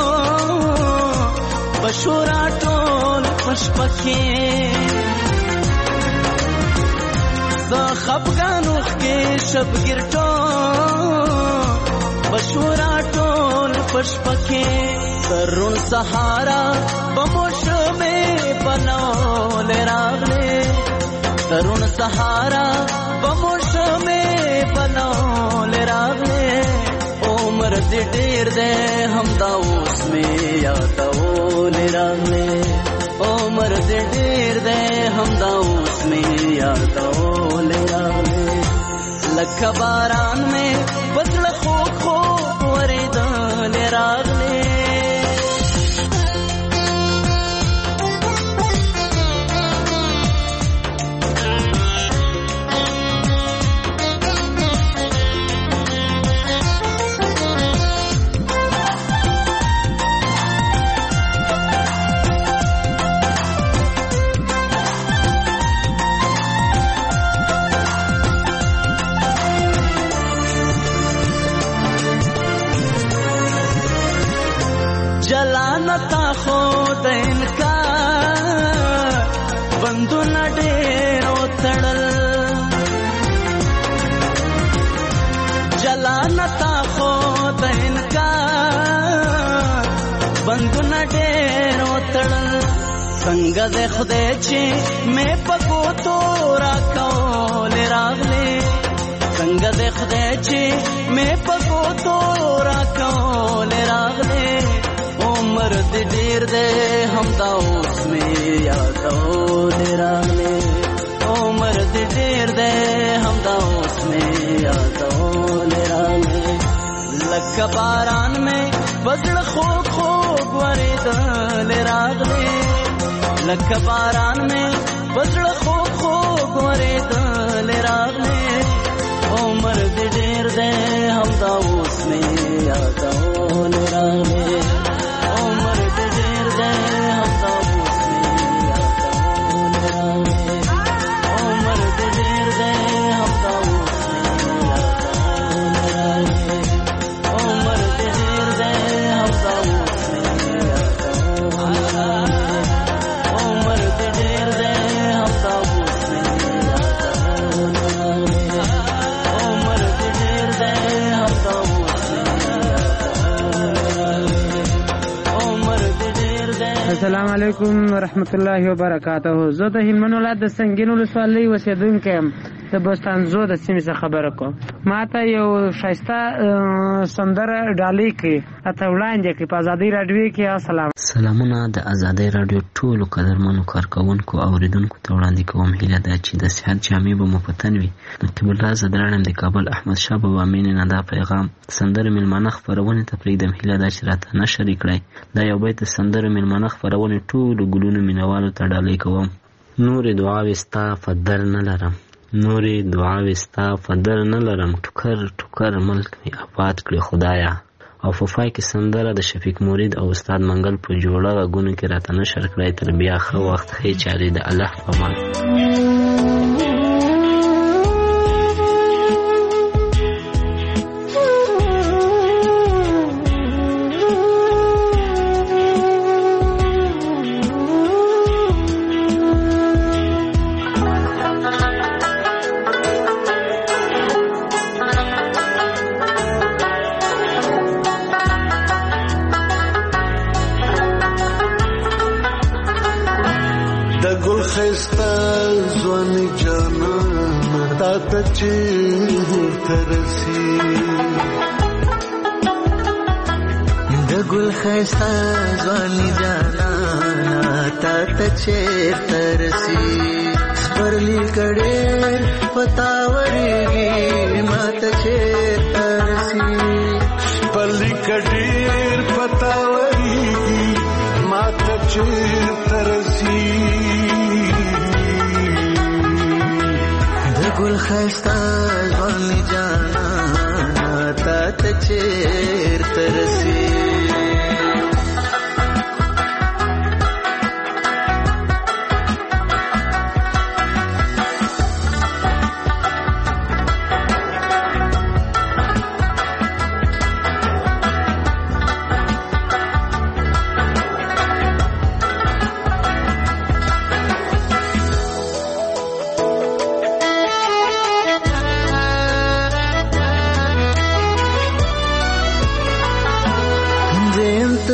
ټول بشورا ټول پشپکې زه خفګانوخ کې شبګیر ټول بشورا ټول پشپکې ترون سهارا بموشمې بنول راغلې ترون سهارا بموشمې بنول راغلې عمر دې ډېر دې همدا اوس مې یادول راغلې عمر دې ډېر دې همدا اوس مې یادول راغلې لکه باران مې پزړه خو خو ورېدل راغلې جلانتا خود انکار بندونه ډېر وتړل جلانتا خود انکار بندونه ډېر وتړل څنګه دې خدای چې مې پکو تو راکول راغلې څنګه دې خدای چې مې پکو تو راکول راغلې عمر دې ډېر دې همدا اوس مې یادول راغلې عمر دې ډېر دې همدا اوس مې یادول راغلې لکه باران مې پزړه خوږ خوږ ورېدل راغلې لکه باران مې پزړه خوږ خوږ ورېدل راغلې عمر دې ډېر دې همدا اوس مې یادول راغلې السلام علیکم ورحمت الله وبرکاته. زه د هلمند ولایت د سنګین ولسوالۍ اوسېدونکی یم. د بستانزو د سیمې څخه خبره کوم. ما ته یو ښایسته سندره ډالۍ کړي راته وړاندې کړي په ازادۍ راډیو کې. السلام سلامونه د ازادۍ راډیو ټولو قدرمنو کارکوونکو اوریدونکو ته وړاندې کوم. هیله ده چې د صحت جامې به مو په تن وي. نقیب الله زدراڼم د کابل احمد شاه بابا مینې نه دا پیغام سندرې میلمانه خپرونې ته پرېږدم. هیله ده چې راته نشر یې کړئ. دا یو بیت د سندرې میلمانه خپرونې ټولو ګلونو مینوالو ته ډالۍ کوم. نورې دعاوې ستا فدر نه لرم نورې دعاوې ستا فدر نه لرم ټوکر ټوکر ملک مې آباد کړې خدایا. او په پای کې سندره د شفیق مرید او استاد منګل په جوړه غږونو کې راته نشر کړی. تر بیا ښه وخت ښې چارې د الله په امان. د ګل خیستا ځواني جانانا تا ته چیرته رسي سپرلی کډېر پتا ورېږي ما ته چیرته رسي سپرلی کډېر پتا ورېږي ما ته چیرته رسي د ګل خیستا ځواني جانانا تا ته چیرته رسي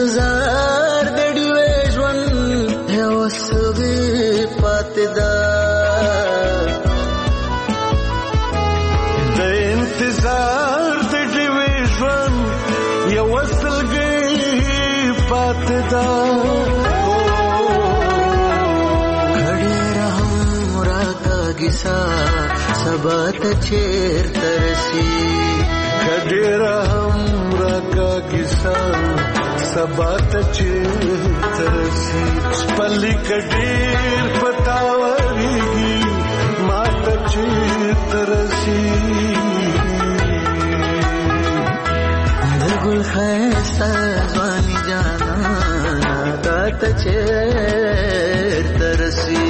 انتظار د ډیوې ژوند یو سوي پاتې ده د انتظار د ډیوې ژوند یو سلګي پاتې ده کیسا سبا ته چیرته رسی کډیرا هم راکا کیسا سبا ته چیرته رسی پلی کډیر پتاوريږي ما ته چیرته رسی د ګل خسته ځواني جانا ته چیرته رسی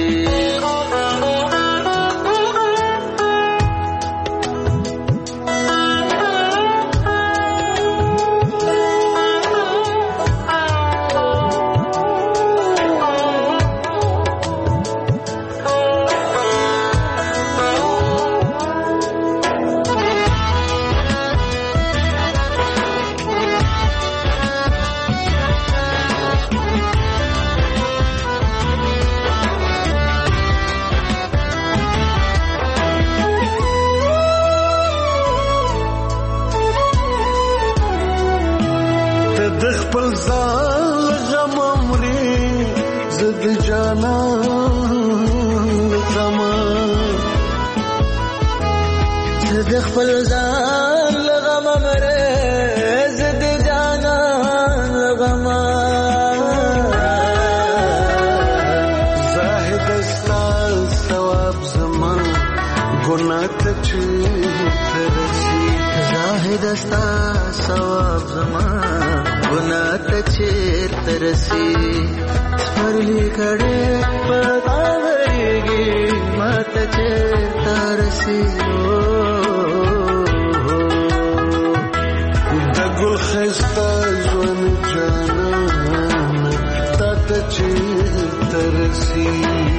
خپل ځان غم مري زد جانا غم زد خپل ځان غم مري زد جانا غم زاهد استا ثواب زمان ګناه ته چرسي زاهد استا ثواب زمان ګناه ته چیرته رسی سپرلی کړه پتاوريږي ما ته چیرته رسی د ګل خسته ژوند جانان ته چیرته رسی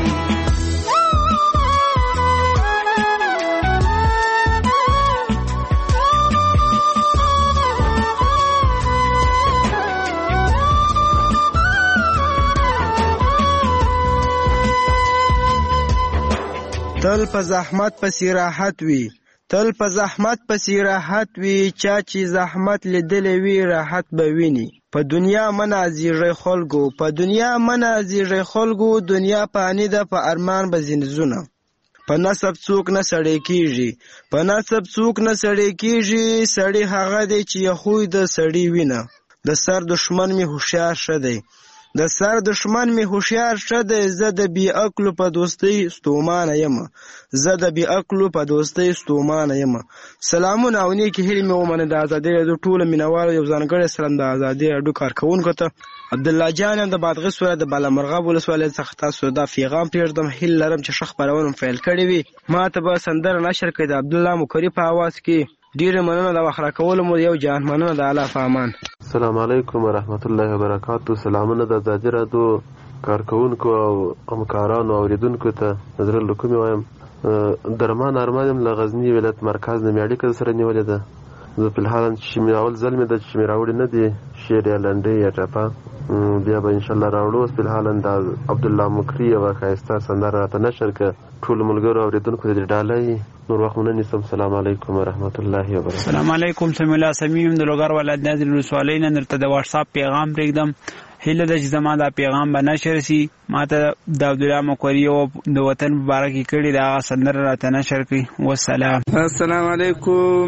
تل په زحمت پسې راحت وي تل په زحمت پسې راحت وي چا چې زحمت لیدلی وي راحت به ویني په دنیا منازیږي خلکو په دنیا منازیږي خلکو دنیا پانی ده په ارمان به زنځونه په نسب څوک نه سړی کیږي په نسب څوک نه سړی کیږي سړی هغه دی چې خوی د سړی وینه د سر دشمن می هوښیار شه دی د سر دشمن می هوښیار شه دی زه د بی عقلو په دوستۍ ستومانه یم زه د بی عقلو په دوستۍ ستومانه یم سلامونه او نیکې هیلې مې ومنه د ازادۍ راډیو ټولو مینوالو یو ځانګړی سلام د ازادۍ راډیو کارکوونکو ته عبدالله جان یم د بادغیس ولایت د بالامرغاب ولسوالۍ څخه تاسو دا پیغام پرېږدم هیله لرم چې ښه خپرونه مو پیل کړې وي ما ته به سندره نشر کړئ د عبدالله مکري په اواز کې ډیره مننه د وخت راکولو مو یو جهان مننه د الله په امان السلام علیکم ورحمت الله وبرکاتو سلامونه د ازادۍ راډیو کارکوونکو او همکارانو او اوریدونکو ته نظر له کومې وایم درمان ارمان یم له غزني ولایت مرکز نه مې اړیکه سره نیولې ده زه فلحال چې مې اول ځل مې د چې مې راوړي نه دي شعر یا لنډۍ یا ټپه بیا به انشاءالله راوړو اوس فلحال د عبدالله مکري یوه ښایسته سندره راته نشر کړه ټولو ملګرو اوریدونکو ته دې ډالۍ نور وخت مو نه نیسم سلام علیکم ورحمت الله وبرکاتو سلام علیکم سمیع الله سمیم د لوګر ولایت نازل ولسوالۍ نه درته د واتساپ پیغام پرېږدم هیله ده چې زما دا پیغام به نشر سي ما ته د عبدالله مکري او د وطن مبارکي کړي دا سندره راته نشر کړي والسلام السلام علیکم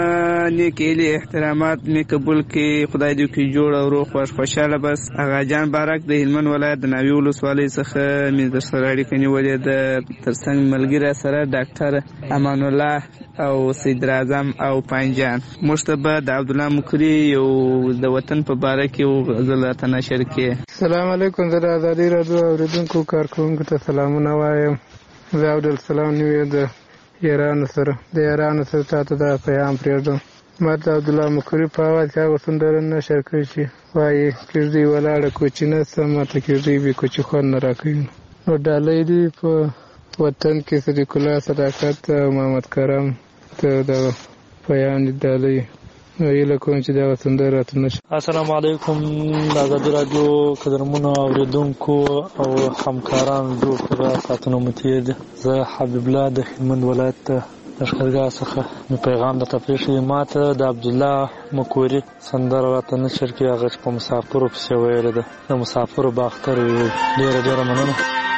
نیک هیلې احترامات مې قبول کړي خدای دې وکړي جوړ او روغ خوش خوشحاله بس اغا جان بارک د هلمند ولایت د ناوې ولسوالۍ څخه مې در سره اړیکه نیولې ده تر څنګ ملګری سره ډاکټر امان الله او سید اعظم او پنجان موږ ته به د عبدالله مکري یو د وطن په باره کې یو غزل راته نشر کړي السلام علیکم زه د ازادۍ راډیو اوریدونکو کارکوونکو ته سلامونه وایم زه عبدالسلام نوم د یارانو سره د یارانو سره تاته دا پیغام پرېږدم ما ته عبدالله مکري په اواز کې هغه سندره نشر کړي چې وایي کږدۍ ولاړه کوچي نسته ماته کږدۍ بې کوچي خوند نه راکوي نو ډالۍ دي په وطن کې صدیق الله صداقت او محمد کرم ته دغه پیغام دي ډالۍ هیله کوم چې دا سندره راته نشي. السلام علیکم د ازادي راډیو قدرمنو اوریدونکو او همکارانو جوړ کړه ساتنه متي ده. زه حبیب الله د هلمند ولایت لښکرګاه څخه مې پیغام درته پرېښی. ما ته د عبدالله مکوري سندره راته نشر کې هغه چې په مسافرو پسې ویلې ده. د مسافرو باختر وي. ډېره ډېره مننه.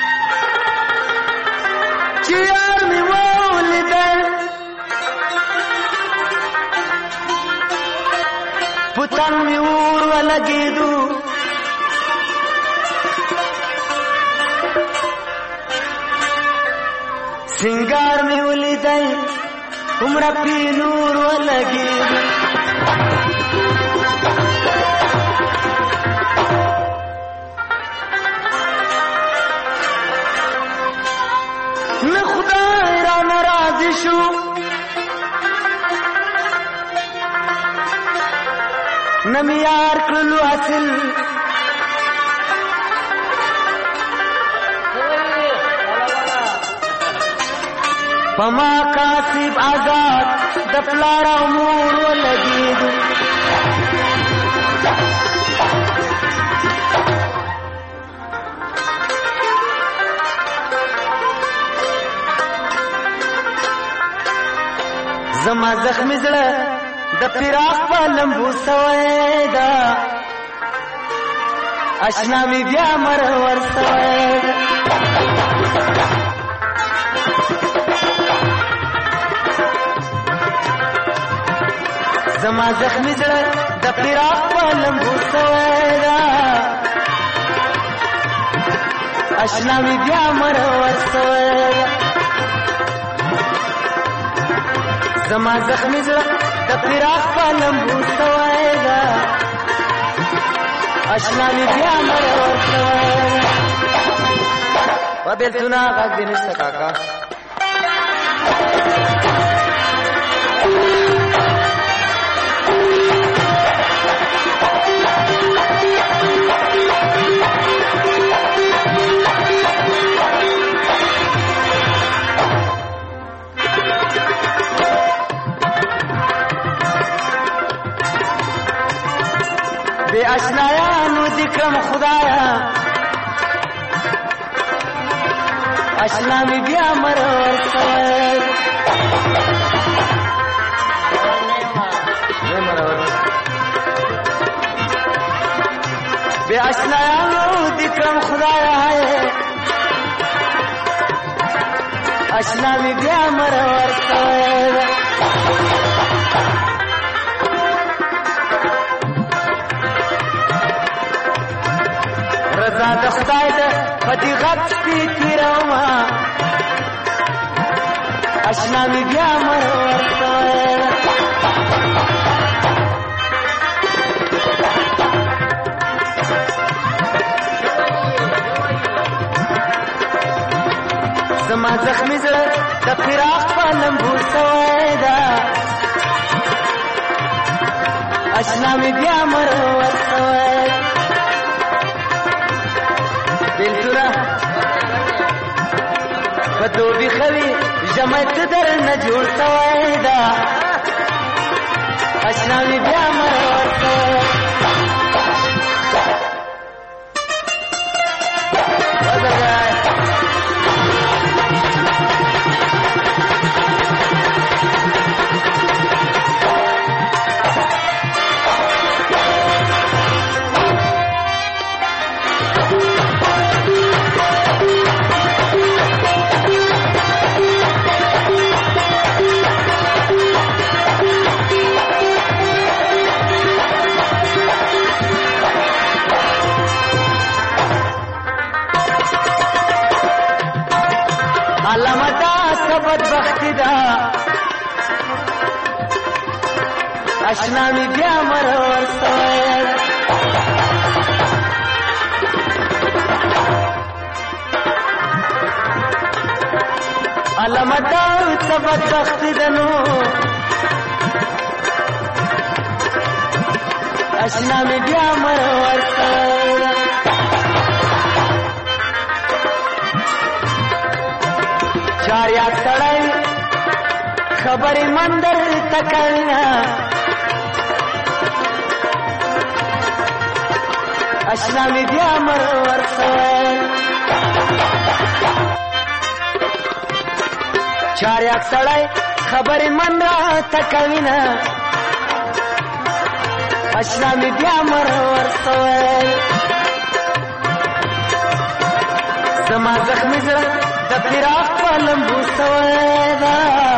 چې یار مې ولیده پتنګ مې اور ولګېدو سنگار مې ولیدای عمره پی نور ولګېدو نه خدای را ناراضي شو نه مې یار کړلو حاصل پما کاسب آزاد د پلار او مور ولګېدو زما زخمي زړه د فراق په لمبو سوی ده اشنا مې بیا مرور سوی ده زما زخمي زړه د فراق په لمبو سوی ده اشنا مې بیا مرور سوی ده زما زخمي زړه د فراق په لمبو سوی ده اشنا مې بیا مرور سوی ده. په بېلتونه غږ دې نشته کاکا. بے اشنایانو دکرم خدایا اشنا می بیا مرور سوی بے اشنایانو دکرم خدایا ہے اشنا می بیا مرور سوی رضا د خدای ده په دې غږ سپي تېرومه اشنا مې بیا مرور سوی زما زخمي زړه د فراق په لمبو سوی ده اشنا مې بیا مرور سوی بلتونه په دوبي خوي ژمی ته در نه جوړ سوی ده اشنا مې بیا مرور سوی بدبختی دا اشنا می بیا مرور سوی علامت دا بدبختی دنو اشنا می بیا مرور سوی چاریا سړی خبرې مندر تکړنا اشنا می بیا مر ورسول چاریک سړی خبرې من را تکوینه اشنا می بیا مر ورسول زما زخمی زړه د فراق په لمبو سوی ده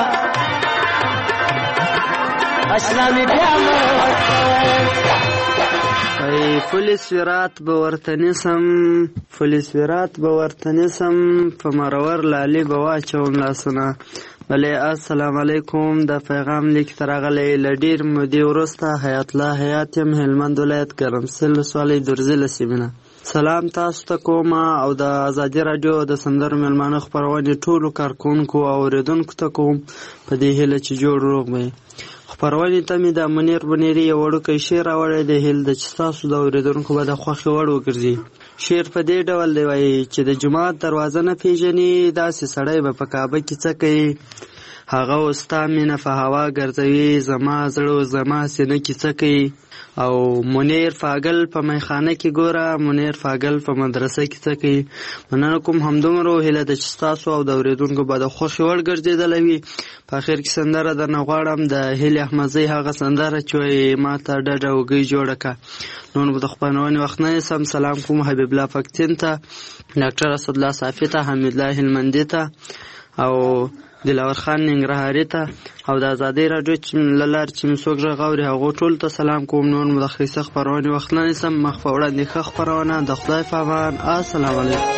اشنا می بیا مر ورسول ای پولیس ویرات به ورته نیسم پولیس ویرات به ورته نیسم په مرور لالي به واچوم لاسونه بلې السلام علیکم د پیغام لیک ته راغلی له ډېر مودې وروسته حیات الله حیات یم هلمند ولایت ګرمسیر ولسوالۍ درزي له سیمې نه سلام تاسو ته کوم او د ازادي راډیو د سندرو میلمانه خپرونې ټولو کارکوونکو او اورېدونکو ته کوم په دې هیله چې جوړ روغ وي خپرونې ته مې د منیر بنیري یو وړوکی شعر راوړی دی هیله ده چې ستاسو د اورېدونکو به د خوښې وړ وګرځي شعر په دې ډول دی وایي چې د جومات دروازه نه پېژني داسې سړی به په کعبه کې څه کوي هغه اوس ستا مینه په هوا ګرځوي زما زړه زما سینه کې څه کوي او منیر فاگل په میخانه کې ګوره منیر فاگل په مدرسه کې څه کوي مننه کوم همدومره هیله ده چې ستاسو او د اورېدونکو به د خوښې وړ ګرځېدلی وي په اخر کې سندره درنه غواړم د هیلې احمدزۍ هغه سندره چې وایي ما ته ډډه وږۍ جوړه کړه نور به د خپرونې وخت نه نیسم سلام کوم حبیب الله پکتین ته ډاکټر اسدالله صافي ته حمیدالله هلمندي ته او دلاور خان ننګرهاري ته او د ازادۍ راډیو له لارې چې مې څوک غږ اوري هغو ټولو ته سلام کوم نور مو د ښایسته خپرونې وخت نه نیسم مخ په وړاندې ښه خپرونه د خدای په امان السلام علیکم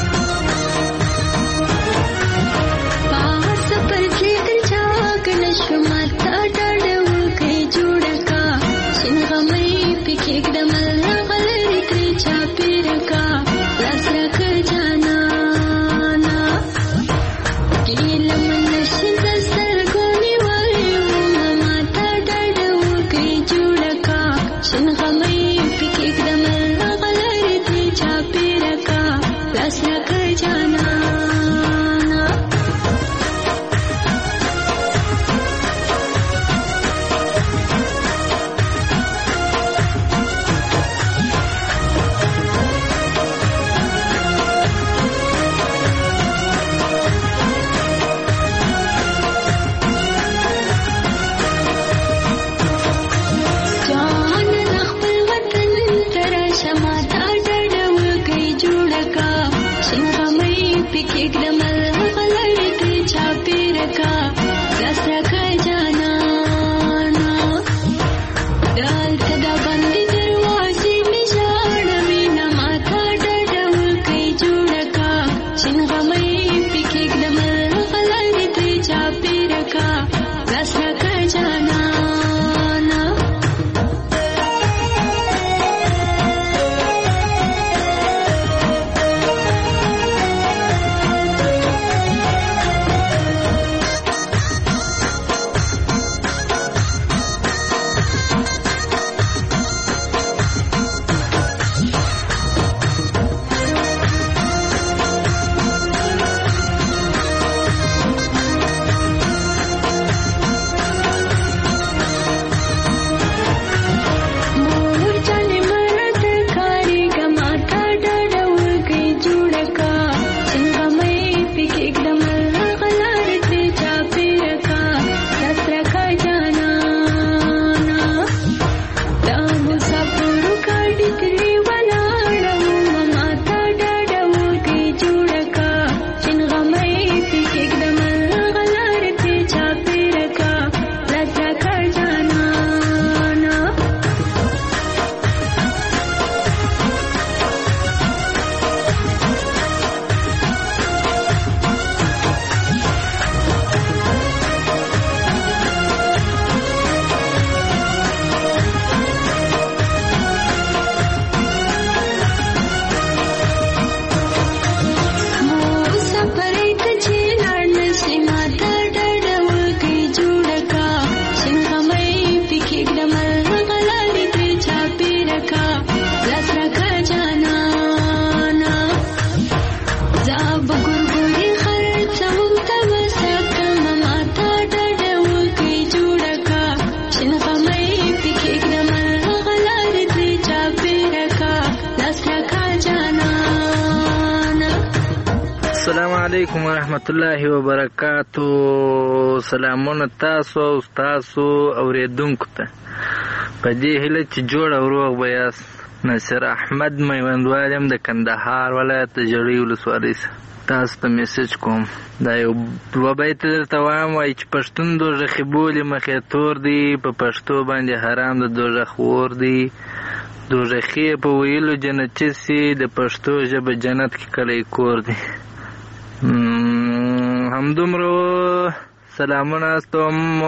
सफर लेकर जाग नशो علیکم ورحمت الله وبرکاتو. سلامونه تاسو او تاسو اوریدونکو ته په دې هیله چې جوړ او روغ به یاست. ناصر احمد میوندوال یم د کندهار ولایت د ژړۍ ولسوالۍ تاسو ته میسج کوم. دا یو دوه بیت درته وایم، وایي چې پښتون دوژخې بولي مخې تور دی، په پښتو باندې حرام د دوژخ اور دی. دوژخي په ویلو جنتي سي، د پښتو ژبه جنت کې کلی کور دی. همدومره سلامونه استوم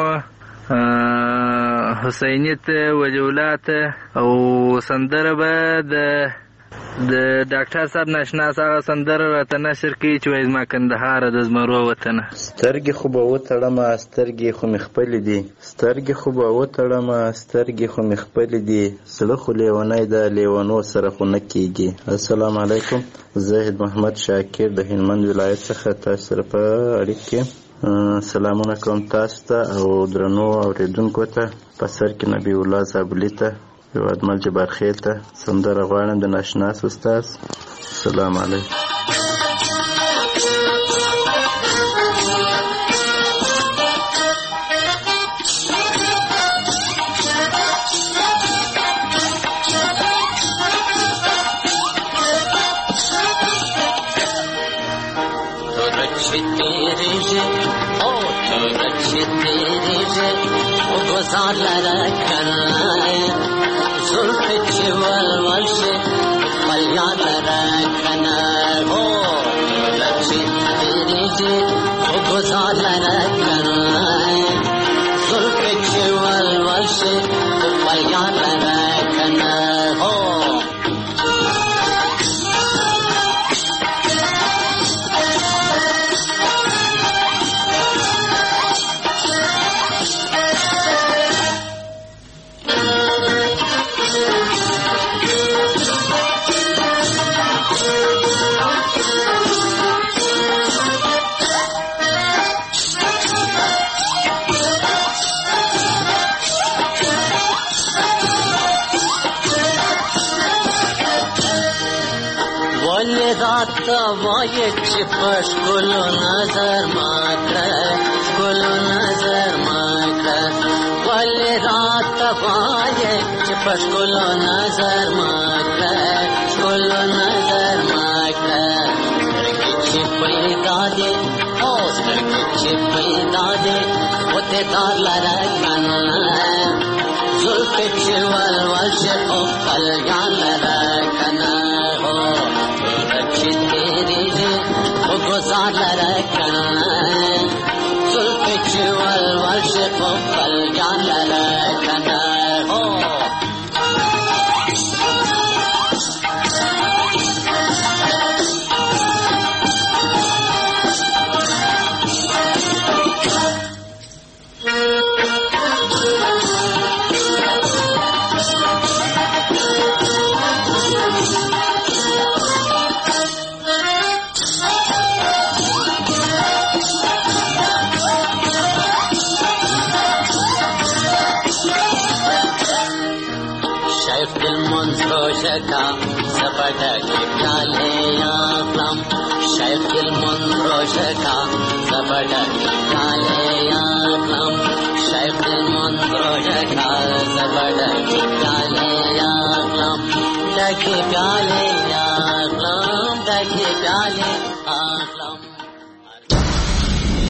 حسینی ته، ولی الله ته، او سندره به د د ډاکټر صاحب ناشناس هغه سندره راته نشر کړي چې وایي زما کندهاره د زمرو وطنه. سترګې خو به وتړمه سترګې خو مې خپلې دي، سترګې خو به وتړمه سترګې خو مې خپلې دي، زړه خو لیونی ده لیونو سره خو نه کېږي. السلام علیکم، زاهد محمد شاکر د هلمند ولایت څخه تاسو سره په اړیکه کې سلامونه کوم تاسو ته او درنو اورېدونکو ته، په سر کې نبی الله زابلي ته، هېوادمل جبار خیل ته سندره غواړم د ناشناس استاد. السلام علیکم. گزار لرکنای زلف چول ولشه خلیان لرکنای او لچی دیریجی گزار لرکنای زلف چول ولشه خلیان لرکنای او وای چې پښ ګلو نظر ماکړه ګلو نظر ماکړه ولې رات وای چې پښ ګلو نظر ماکړه ګلو نظر ماکړه چې پیدا دې او چې پیدا دې وته دار لاره کنه زلف چې ول ول چې او خپل ځان لاره کنه گزار لرکنای زلف چول ولش قبل جان لرکنای ہو کا سپٹ کے پیالے آفلام شیخ المنروش کا سپٹ کے پیالے آفلام شیخ المنروش کا سپٹ کے پیالے آفلام ڈھکے پیالے آفلام ڈھکے پیالے